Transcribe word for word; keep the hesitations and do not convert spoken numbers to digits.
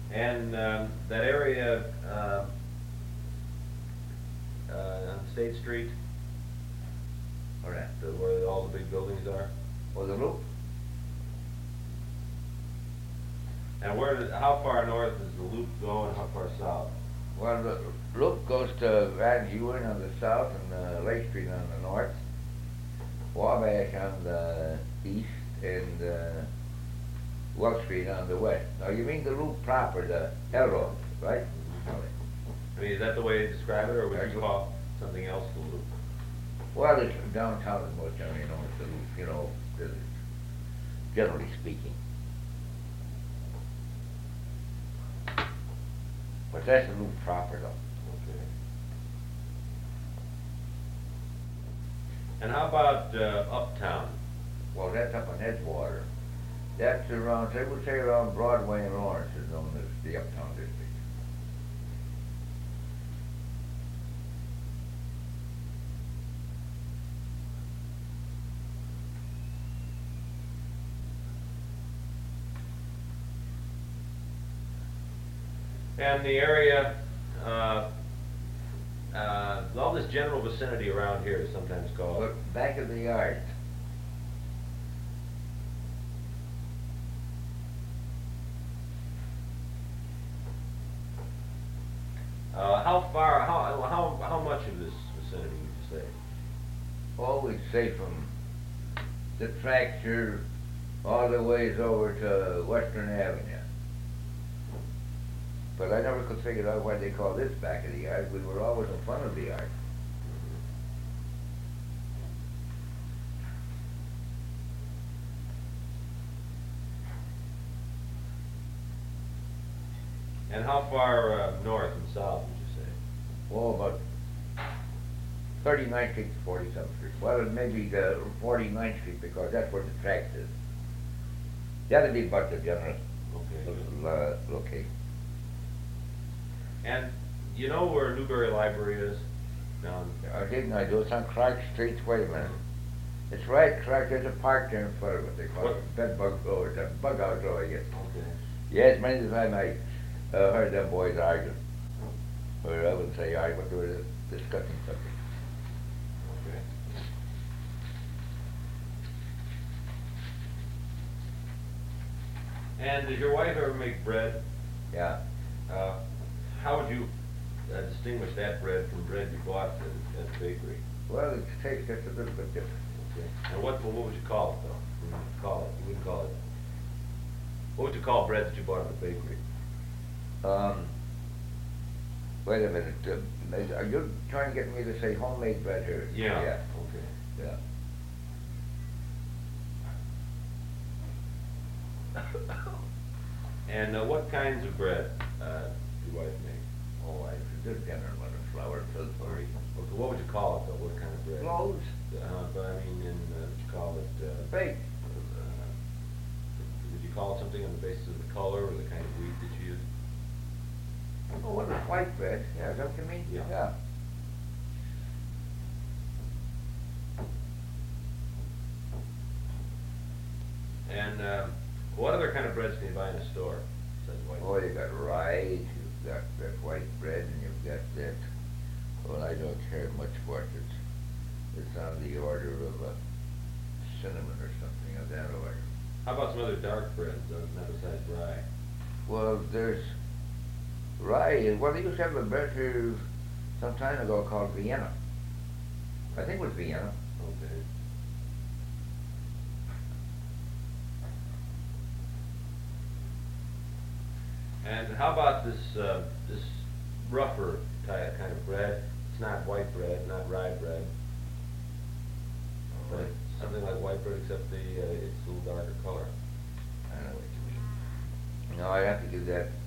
And um, that area uh, uh, on State Street, Or that. the, where all the big buildings are. Or the loop? And where, does, how far north does the loop go, and how far south? Well, the loop goes to Van Buren on the south and uh, Lake Street on the north, Wabash on the east, and uh, Wells Street on the west. Now, you mean the loop proper, the L road, right? I mean, is that the way to describe it, or would Are you you- call something else the loop? Well, it's downtown is most generally known as the loop, you know, the- generally speaking. But that's the loop proper, though. Okay. And how about uh, uptown? Well, that's up on Edgewater. That's around, they would say around Broadway and Lawrence is known as the Uptown District. And the area, uh, uh, all this general vicinity around here is sometimes called. Look, back of the yard. Uh, how far, how, how, how much of this vicinity would you say? Oh, we'd say from the tractor all the ways over to Western Avenue. But I never could figure out why they call this back of the yard. We were always in front of the yard. And how far uh, north and south would you say? Oh, about thirty-ninth Street to forty-seventh Street. Well, it may be the forty-ninth Street because that's where the tracks is. That'd be about the general Okay. uh, location. And you know where Newberry Library is? Down. I didn't I do? It's on Clark Street. Wait a minute. It's right, Clark. There's a park there in front of it. They call What? it Bed Bug Road. It's a bug out road, I guess. Okay. Yes, many times I uh, heard them boys argue. Or I wouldn't say argue, but they were discussing something. Okay. And did your wife ever make bread? Yeah. Uh, how would you uh, distinguish that bread from bread you bought at, at the bakery? Well, it tastes just a little bit different. Okay. And what, what would you call it, though? What would you call it? You wouldn't call it. What would you call bread that you bought at the bakery? Um, wait a minute. Uh, are you trying to get me to say homemade bread here? Yeah. Yeah. Okay. Yeah. And uh, what kinds of bread uh, did your wife make? Oh, I did dinner with a flour Pillsbury. Okay, what would you call it, though? What kind of bread? Loaves. Uh, but I mean, in, uh, would you call it? Uh, Baked. uh, would you call it something on the basis of the color or the kind of wheat that you use? Oh, what is white bread? Yeah, is that what you mean? Yeah. Yeah. And um, what other kind of breads can you buy in a store? Besides white Oh, bread? you got rye, you've got that white bread, and you've got that, well, I don't care much for it. It's, it's on the order of a cinnamon or something of that order. How about some other dark breads, uh, not besides rye? Well, there's rye, well, they used to have a bread here some time ago called Vienna. I think it was Vienna. Okay. And how about this uh, this rougher type kind of bread? It's not white bread, not rye bread, but something like white bread, except the uh, it's a little darker color. I know what you mean. No, I have to give that